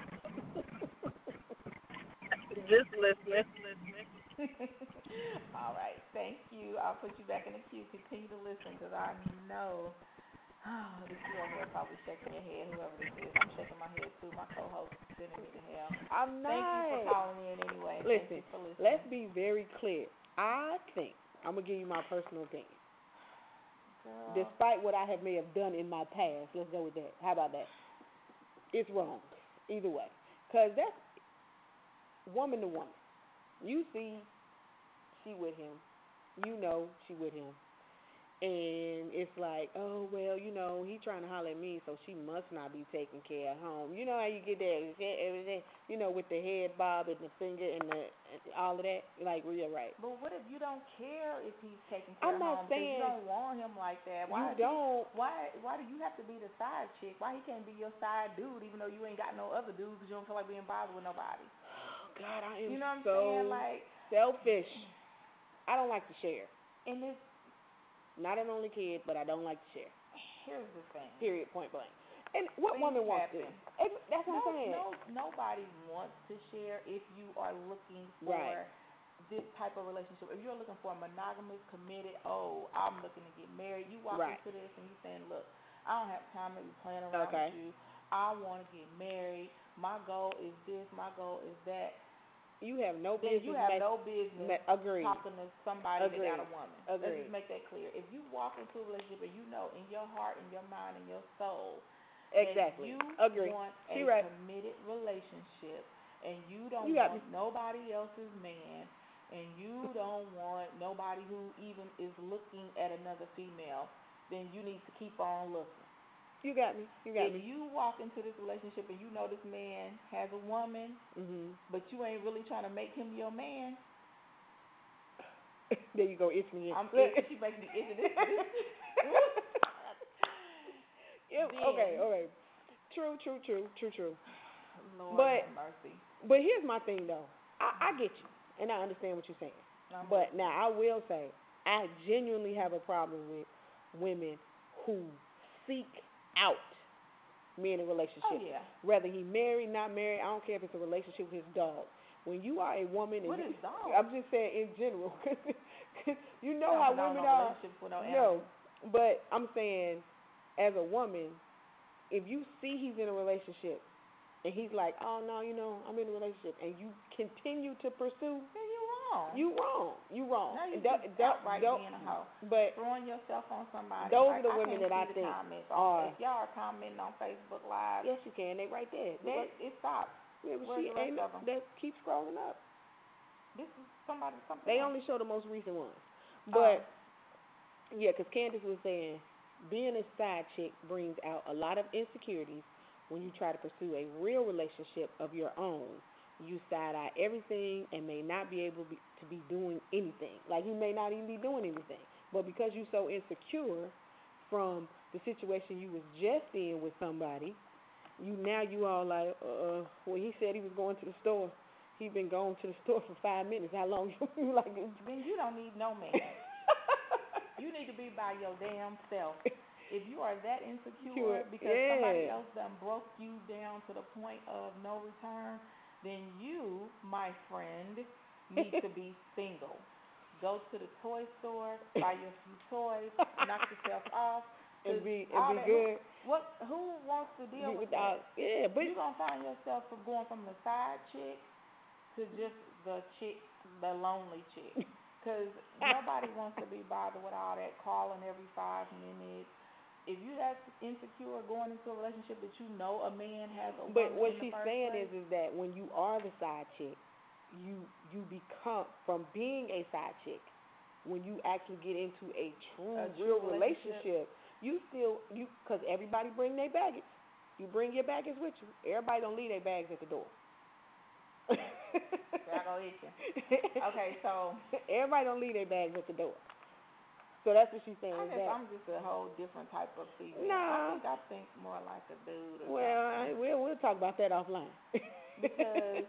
Just listening. Listening. All right, thank you. I'll put you back in the queue. Continue to listen, because I know oh, this you over there probably shaking your head, whoever this is. I'm shaking my head too. My co-host is sending me to hell. I'm not. Thank you for calling in anyway. Listen, Thank you for listening. let's be very clear. I think, I'm going to give you my personal opinion. Girl. Despite what I have may have done in my past, let's go with that. How about that? It's wrong, either way. Because that's woman to woman. You see she with him. You know she with him. And it's like, oh, well, you know, he trying to holler at me, so she must not be taking care of home. You know how you get that, everything, you know, with the head bob and the finger and the and all of that? Like, well, you're right. But what if you don't care if he's taking care I'm of not home? 'Cause saying you don't want him like that. Why you is he- don't. Why why do you have to be the side chick? Why he can't be your side dude, even though you ain't got no other dude because you don't feel like being bothered with nobody? God, I am You know what I'm so saying? Like, selfish. I don't like to share. and it's Not an only kid, but I don't like to share. here's the thing. Period, point blank. And what Things woman wants to? happen. Ex- That's what No, I'm saying. no, nobody wants to share if you are looking for Right. this type of relationship. If you're looking for a monogamous, committed, oh, I'm looking to get married. You walk Right. into this and you saying, look, I don't have time to be playing around Okay. with you. I want to get married. My goal is this. My goal is that. You have no Then business. you have mess- no business me- agreed. talking to somebody Agreed. that got a woman. Let's Agreed. just make that clear. If you walk into a relationship and you know in your heart, in your mind, in your soul Exactly. that you Agree. want She a right. committed relationship, and you don't You got want nobody else's man, and you don't want nobody who even is looking at another female, then you need to keep on looking. You got me. You got If me. you walk into this relationship and you know this man has a woman, Mhm. but you ain't really trying to make him your man, There you go, itch me. I'm Look. she makes me itch. This, this, Yeah, Then- okay, okay. True, true, true, true, true. Lord But- have mercy. But here's my thing though. I, I get you, and I understand what you're saying. I'm But now I will say, I genuinely have a problem with women who seek out men in relationships. oh yeah. Whether he married, not married, I don't care if it's a relationship with his dog. When you are a woman, and What you, is dog? I'm just saying in general, 'cause you know I how don't women know are. relationships with no No, animals. but I'm saying, as a woman, if you see he's in a relationship, and he's like, oh no, you know, I'm in a relationship, and you continue to pursue, Then you wrong. you wrong, you wrong. now you And don't- just don't- outright don't- being a hoe. But Throwing yourself on somebody. Those Like, are the women can't that I see the think comments are- on, if y'all are commenting on Facebook Live, yes, you can. They right there. that, it stops. yeah, but where's she the rest ain't of 'em? that keep scrolling up. This is somebody something. They else. only show the most recent ones. Oh. But yeah, 'cause Candace was saying being a side chick brings out a lot of insecurities when you try to pursue a real relationship of your own. You side eye everything and may not be able be, to be doing anything. Like you may not even be doing anything, but because you're so insecure from the situation you was just in with somebody, you now you all like, uh, well he said he was going to the store. He been going to the store for five minutes. How long you like? Then you don't need no man. You need to be by your damn self. If you are that insecure Sure, because somebody yeah. else done broke you down to the point of no return, then you, my friend, need to be single. Go to the toy store, buy your few toys, knock yourself off. and 'cause be all and be that- good. What? Who wants to deal Be with without, that? yeah, but You gonna find yourself from going from the side chick to just the chick, the lonely chick. Because nobody wants to be bothered with all that calling every five minutes. If you that insecure going into a relationship that you know a man has a but woman what in the she's first saying place, is is that when you are the side chick, you you become from being a side chick. When you actually get into a true, A real true relationship, you still you because everybody bring their baggage. You bring your baggage with you. Everybody don't leave their bags at the door. there I go itching. Okay, so Everybody don't leave their bags at the door. So that's what she's saying. I is guess that, I'm just a whole different type of female. Nah. I think I think more like a dude. Or well, I, something. we'll we'll talk about that offline. Because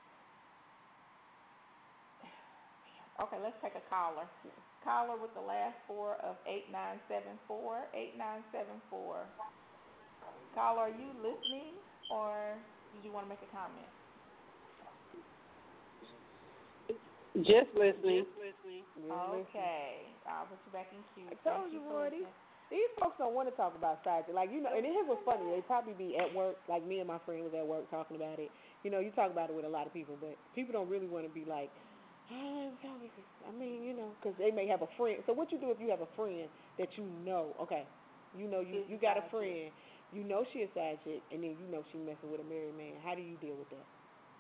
okay, let's take a caller. Caller with the last four of eight nine seven four. Eight nine seven four. Caller, are you listening or did you want to make a comment? Just listening. Okay, I'll put you back in queue. I told Thank you, for boy, these, listening. these folks don't want to talk about side chick. Like, you know, and here's what's funny. They probably be at work, like me and my friend was at work talking about it. You know, you talk about it with a lot of people, but people don't really want to be like, oh, I mean, you know, because they may have a friend. So what you do if you have a friend that you know, okay, you know, you, Is you a got a side friend, you know she a side chick, and then you know she messing with a married man. How do you deal with that?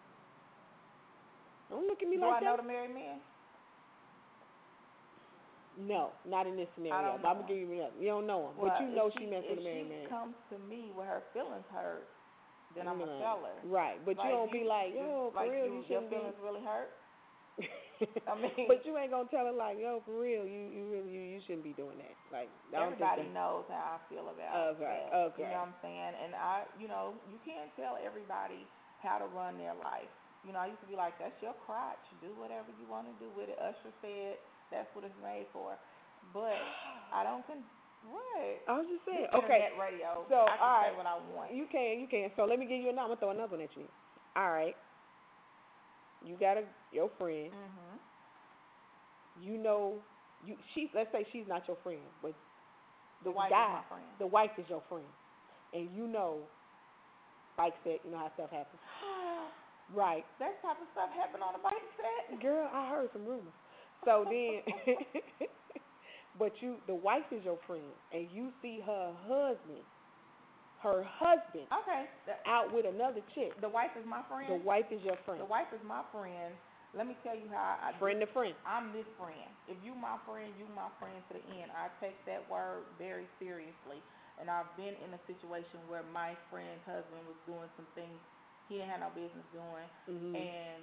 Don't look at me Do like I know that. the married man? No, not in this scenario. don't But I'm know gonna give you that. You don't know him, Well, but you if know she, she messing with a if married she man. comes to me with her feelings hurt, then I'm No. a seller. Right, but Like, you don't be like, just- yo, for like real, you, you your shouldn't feelings be. really hurt. I mean, but you ain't gonna tell her like, yo, for real, you you really you, you shouldn't be doing that. Like, I don't everybody think knows how I feel about Okay, that. okay. You know what I'm saying? And I, you know, you can't tell everybody how to run their life. You know, I used to be like, that's your crotch. Do whatever you want to do with it. Usher said that's what it's made for. But I don't con. What? I was just saying. This Okay, internet radio. so, I can all say right. what I want. you can, you can. So let me give you a number. I'm gonna throw another one at you. All right. You got a your friend. Mhm. You know, you she. Let's say she's not your friend, but The this wife guy, is my friend. the wife is your friend, and you know, like set. You know how stuff happens. Right. That type of stuff happened on the bike set. Girl, I heard some rumors. So then, but you, the wife is your friend, and you see her husband her husband Okay. The, out with another chick. the wife is my friend. The wife is your friend. The wife is my friend. Let me tell you how I Friend to friend. I'm this friend. If you my friend, you my friend to the end. I take that word very seriously. And I've been in a situation where my friend's husband was doing some things he didn't have no business doing, Mhm. and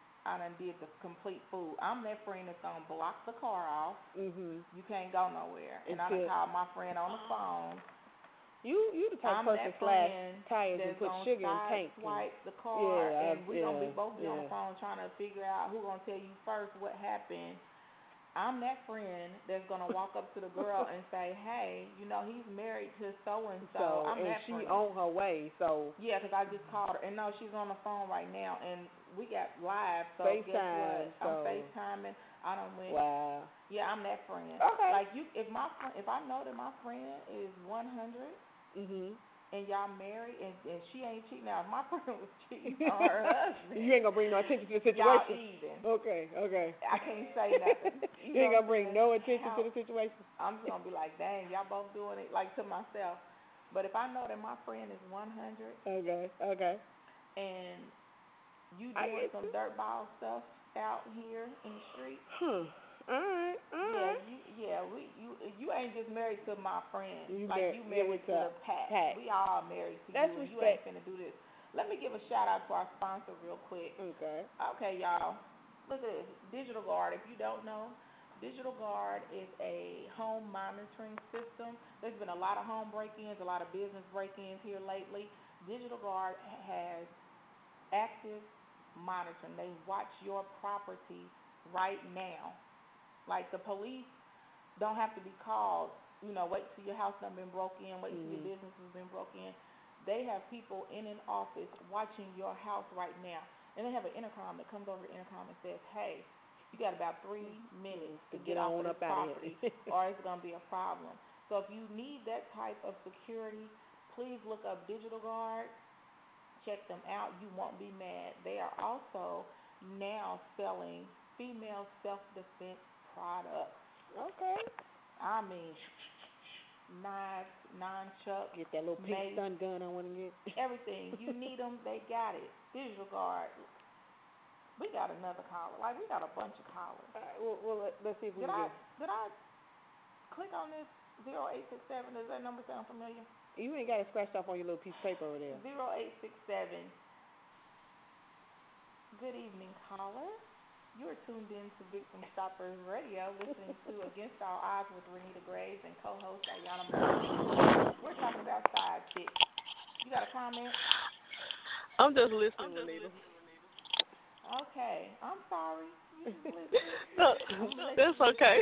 I done did the complete fool. I'm that friend that's gonna block the car off. Mhm. You can't go nowhere. And I done Until- called my friend on the phone. You you the type I'm of person that slash friend tires and that's put gonna sugar in side tank. and- swipe the car, Yeah, and we gonna be yeah, both be on the yeah. phone trying to figure out who gonna tell you first what happened. I'm that friend that's gonna walk up to the girl and say, "Hey, you know he's married to so and so." So I'm and that she friend. on her way. So Yeah, 'cause I just called her, and no, she's on the phone right now, and we got live. So guess FaceTime, what? so- I'm FaceTiming. I don't went. wow. Yeah, I'm that friend. Okay. Like you, if my friend, if I know that my friend is one hundred. Mhm. And y'all married, and, and she ain't cheating. Now, if my friend was cheating on her husband, You ain't gonna bring no attention to the y'all situation. even. Okay, okay. I can't say nothing. You, You ain't know gonna bring what I'm no saying? attention How- to the situation. I'm just gonna be like, dang, y'all both doing it like to myself. But if I know that my friend is one hundred Okay, okay. and you I doing get some you. dirtball stuff out here in the street, Huh. All right, all yeah, right. you, yeah, we, you, you ain't just married to my friend. You like mar- you yeah, married with to the pack. pack. We all married to That's you, and you ain't respect. finna do this. Let me give a shout out to our sponsor real quick. Okay. Okay, y'all. Look at this. Digital Guard. If you don't know, Digital Guard is a home monitoring system. There's been a lot of home break-ins, a lot of business break-ins here lately. Digital Guard has active monitoring. They watch your property right now. Like the police don't have to be called, you know, wait till your house done been broke in, wait till your Mhm. business has been broke in. They have people in an office watching your house right now. And they have an intercom that comes over the intercom and says, hey, you got about three minutes to To get get off on of this up outta property here. or it's going to be a problem. So if you need that type of security, please look up Digital Guard. Check them out. You won't be mad. They are also now selling female self-defense products. Okay. I mean, knives, nunchucks, Get that little pink Mace. stun gun I want to get. everything. You need them, they got it. Digital Guard. We got another caller. Like, we got a bunch of callers. All right, well, well let, let's see if we Did can I, get. did I click on this zero eight six seven? Does that number sound familiar? You ain't got it scratched off on your little piece of paper over there. zero eight six seven. Good evening, caller. You are tuned in to Victim Stoppers Radio, listening to Against All Odds with Renita Graves and co-host Ayana Moore. We're talking about side chicks. You got a comment? I'm just listening, Renita. Okay, I'm sorry. You just listening. No, that's okay.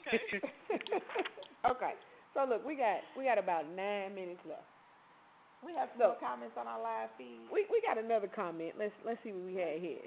Okay. So look, we got we got about nine minutes left. We have some So- more comments on our live feed. We we got another comment. Let's let's see what we had here.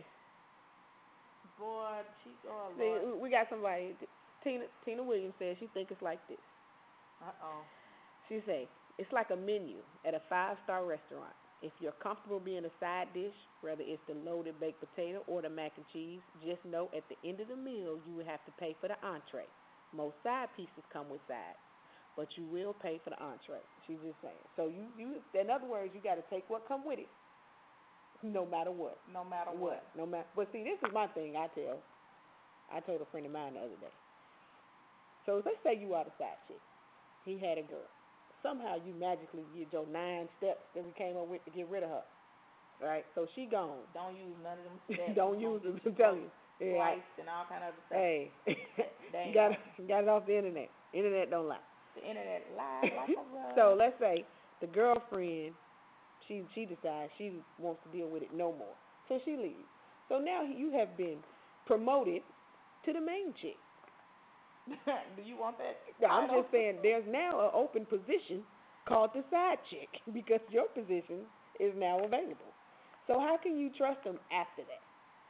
Boy, she, oh See, Lord. we got somebody. Tina Tina Williams says she thinks it's like this. Uh-oh. She say it's like a menu at a five star restaurant. If you're comfortable being a side dish, whether it's the loaded baked potato or the mac and cheese, just know at the end of the meal you will have to pay for the entree. Most side pieces come with sides, but you will pay for the entree. She's just saying. So you, you in other words, you got to take what come with it, no matter what. No matter what. No matter. But see, this is my thing. I tell. I told a friend of mine the other day. So let's say you are the side chick. He had a girl. Somehow you magically get your nine steps that we came up with to get rid of her. Right? So she gone. Don't use none of them steps. Don't use Don't them. get I'm you telling you. both Yeah. Sliced and all kind of other stuff. Hey, Damn. you got it, got it off the internet. Internet don't lie. The internet lies like a rug. So let's say the girlfriend, she she decides she wants to deal with it no more. So she leaves. So now you have been promoted to the main chick. Do you want that? Yeah, I'm title? just saying there's now an open position called the side chick because your position is now available. So how can you trust him after that?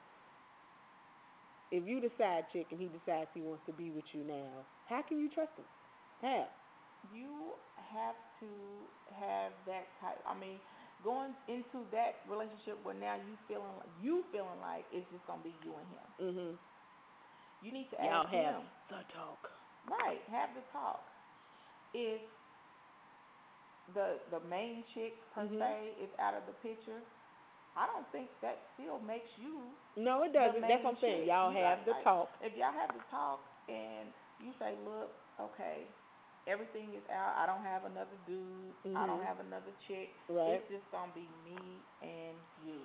If you the side chick and he decides he wants to be with you now, how can you trust him? How? You have to have that type. I mean, going into that relationship where now you feeling like you feeling like it's just gonna be you and him. Mhm. You need to Y'all ask have him. the talk. Right, have the talk. If the the main chick per Mhm. se is out of the picture, I don't think that still makes you No, it the doesn't. That's main what I'm saying. chick. Y'all You have got the like talk. if y'all have the talk and you say, look, okay, everything is out. I don't have another dude. I don't Mhm. have another chick. Right. It's just gonna be me and you.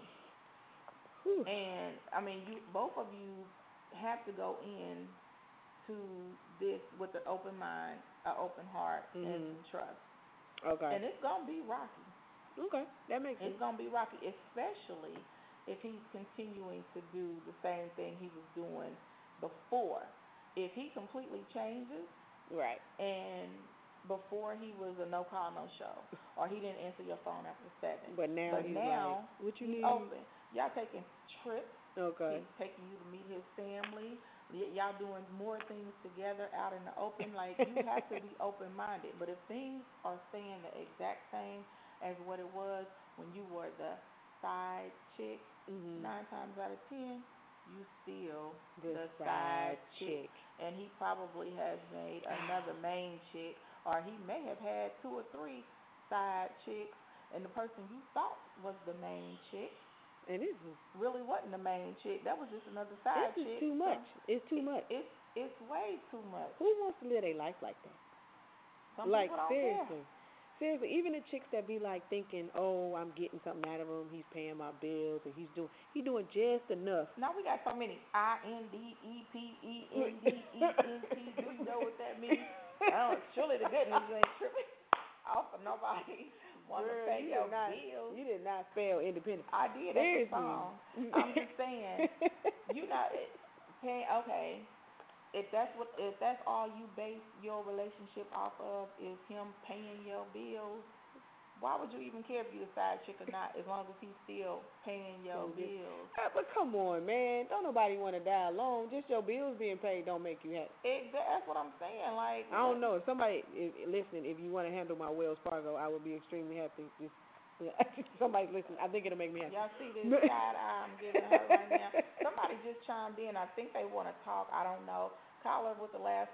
Whew. And I mean, you both of you have to go in to this with an open mind, an open heart, and Mhm. some trust. Okay. And it's gonna be rocky. Okay. That makes It's sense. gonna be rocky, especially if he's continuing to do the same thing he was doing before. If he completely changes, Right. and before he was a no call, no show, or he didn't answer your phone after seven. But now But he's now like, what you he's need? open. Y'all taking trips. Okay. He's taking you to meet his family. Y- y'all doing more things together out in the open. Like you have to be open minded. But if things are staying the exact same as what it was when you were the side chick, Mhm. nine times out of ten, you still The the side side chick. chick. And he probably has made another main chick, or he may have had two or three side chicks, and the person you thought was the main chick And this is really wasn't the main chick. That was just another side this chick. is too much. It's too It- much. It's it's way too much. Who wants to live their life like that? Some Like people don't seriously, care. seriously. Even the chicks that be like thinking, "Oh, I'm getting something out of him. He's paying my bills, and he's doing he doing just enough." Now we got so many I N D E P E N D E N T. Do you know what that means? Oh, surely the goodness you ain't tripping off of nobody want to Girl, pay you your did not, bills. You did not spell independent. I did. That's a Seriously. song. I'm just saying. You not paying. Okay. If that's what, if that's all you base your relationship off of is him paying your bills, why would you even care if you're a side chick or not? As long as he's still paying your So this- bills. Uh, But come on, man. Don't nobody want to die alone. Just your bills being paid don't make you happy. Exa- That's what I'm saying. Like I don't know. If somebody, if, listen, if you want to handle my Wells Fargo, I would be extremely happy. Just somebody listen. I think it'll make me happy. Y'all see this side eye I'm giving her right now? Somebody just chimed in. I think they want to talk. I don't know. Caller with the last.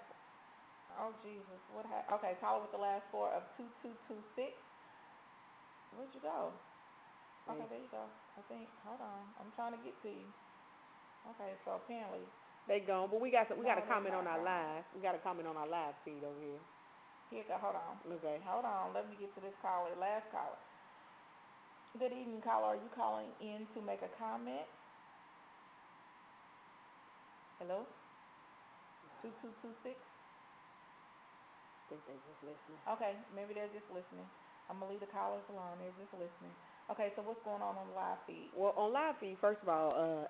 Oh Jesus, what happened? Okay, caller with the last four of two two two six. Where'd you go? Okay, there you go. I think. Hold on. I'm trying to get to you. Okay, so apparently. They gone, but we got some, we got No, a they're comment on not our gone. live. We got a comment on our live feed over here. Here, go. Hold on. Okay. Hold on. Let me get to this caller. Last caller. Good evening, caller. Are you calling in to make a comment? Hello? Two two two six. I think they just listening. Okay, maybe they're just listening. I'm gonna leave the callers alone. They're just listening. Okay, so what's going on on the live feed? Well, on live feed, first of all, uh,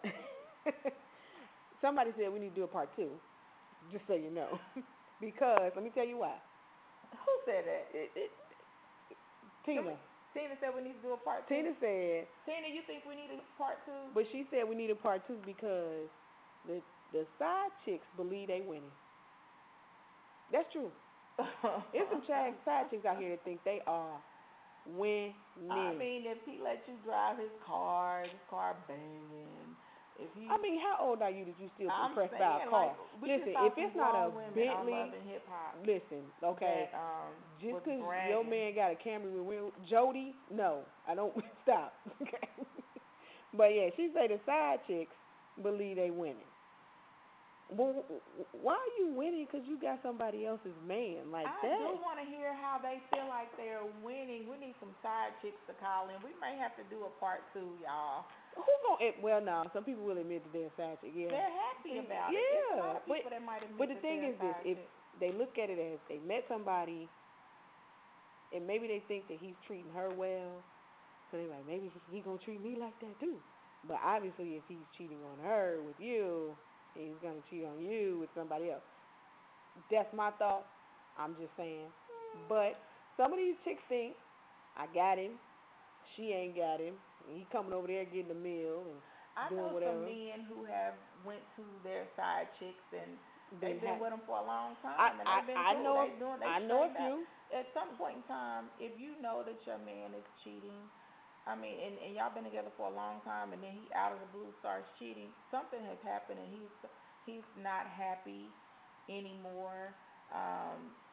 somebody said we need to do a part two. Just so you know, because let me tell you why. Who said that? It, it, Can Tina. we- Tina said we need to do a part two. Tina said, Tina, you think we need a part two? but she said we need a part two because the the side chicks believe they winning. That's true. There's some side side chicks out here that think they are winning. I mean, if he let you drive his car, his car banging. If he, I mean, how old are you that you still I'm impressed saying, by a car? like, we Listen, just saw if it's some not a grown women Bentley, on Love and Hip Hop. listen, okay. That, um, Just was because your bragging. man got a Camry with wheel, Jody, no, I don't stop. Okay, but yeah, she say the side chicks believe they winning. Well, why are you winning? Because you got somebody else's man like I that. do want to hear how they feel like they're winning. We need some side chicks to call in. We may have to do a part two, y'all. Who gonna? Well, no, some people will admit that they're a side chick. Yeah, They're happy about it. yeah, It's a lot of people but that might admit but the that thing they're is this: side if chicks. they look at it as they met somebody, and maybe they think that he's treating her well, so they're like, maybe he gonna treat me like that too. But obviously, if he's cheating on her with you, he's gonna cheat on you with somebody else. That's my thought. I'm just saying. But some of these chicks think, I got him, she ain't got him, and he coming over there getting a meal and I doing know whatever. some men who have went to their side chicks and They they've been have- with them for a long time. I, and I, they've been I cool. know, They doing, they I know a straightened out. few. At some point in time, if you know that your man is cheating, I mean, and, and y'all been together for a long time, and then he out of the blue starts cheating, something has happened, and he's he's not happy anymore. Um, you know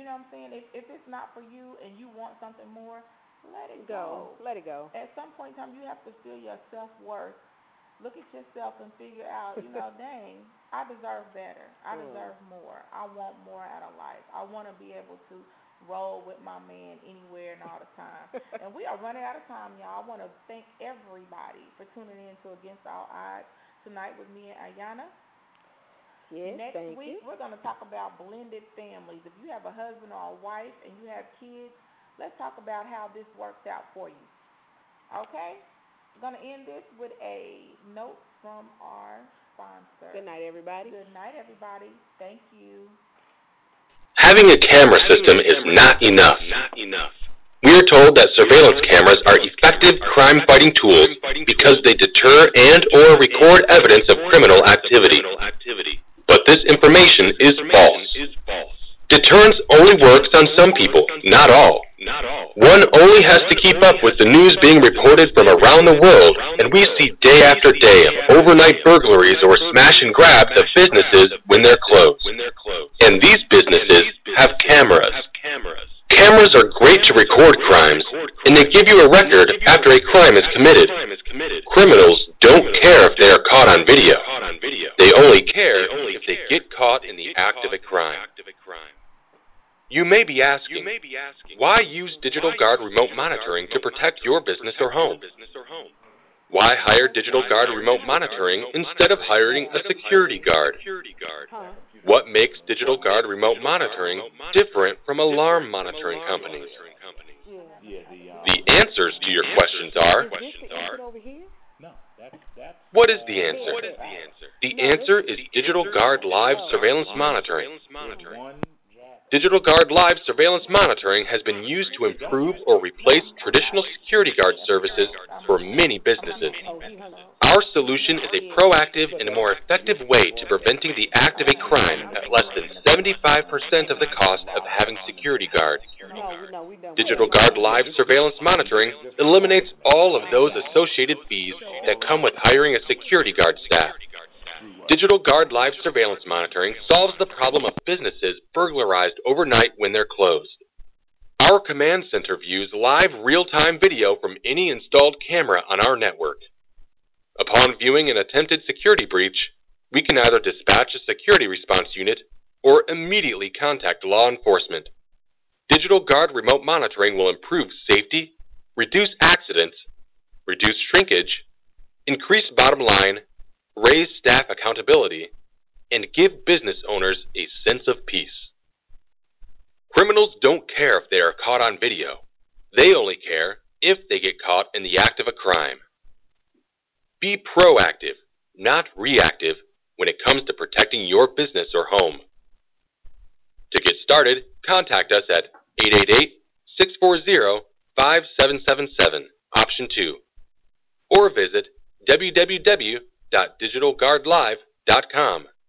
know what I'm saying? If if it's not for you and you want something more, let it Go. go. Let it go. At some point in time, you have to feel your self-worth. Look at yourself and figure out, you know, dang, I deserve better. I Mm. deserve more. I want more out of life. I want to be able to roll with my man anywhere and all the time. And we are running out of time, y'all. I want to thank everybody for tuning in to Against All Odds tonight with me and Ayana. Yes, Next thank week, you. we're going to talk about blended families. If you have a husband or a wife and you have kids, let's talk about how this works out for you. Okay? We're going to end this with a note from our sponsor. Good night, everybody. Good night, everybody. Thank you. Having a camera system is not enough. We are told that surveillance cameras are effective crime-fighting tools because they deter and or record evidence of criminal activity. But this information is false. Deterrence only works on some people, not all. One only has to keep up with the news being reported from around the world, and we see day after day of overnight burglaries or smash and grabs of businesses when they're closed. And these businesses have cameras. Cameras are great to record crimes, and they give you a record after a crime is committed. Criminals don't care if they are caught on video. They only care if they get caught in the act of a crime. You may be asking, why use Digital Guard remote monitoring to protect your business or home? Why hire Digital Guard remote monitoring instead of hiring a security guard? What makes Digital Guard remote monitoring different from alarm monitoring companies? The answers to your questions are, what is the answer? The answer is Digital Guard Live Surveillance Monitoring. Digital Guard Live Surveillance Monitoring has been used to improve or replace traditional security guard services for many businesses. Our solution is a proactive and a more effective way to preventing the act of a crime at less than seventy-five percent of the cost of having security guards. Digital Guard Live Surveillance Monitoring eliminates all of those associated fees that come with hiring a security guard staff. Digital Guard Live Surveillance Monitoring solves the problem of businesses burglarized overnight when they're closed. Our command center views live real-time video from any installed camera on our network. Upon viewing an attempted security breach, we can either dispatch a security response unit or immediately contact law enforcement. Digital Guard remote monitoring will improve safety, reduce accidents, reduce shrinkage, increase bottom line, raise staff accountability, and give business owners a sense of peace. Criminals don't care if they are caught on video. They only care if they get caught in the act of a crime. Be proactive, not reactive, when it comes to protecting your business or home. To get started, contact us at eight eight eight, six four zero, five seven seven seven, option two, or visit w w w dot digital guard live dot com.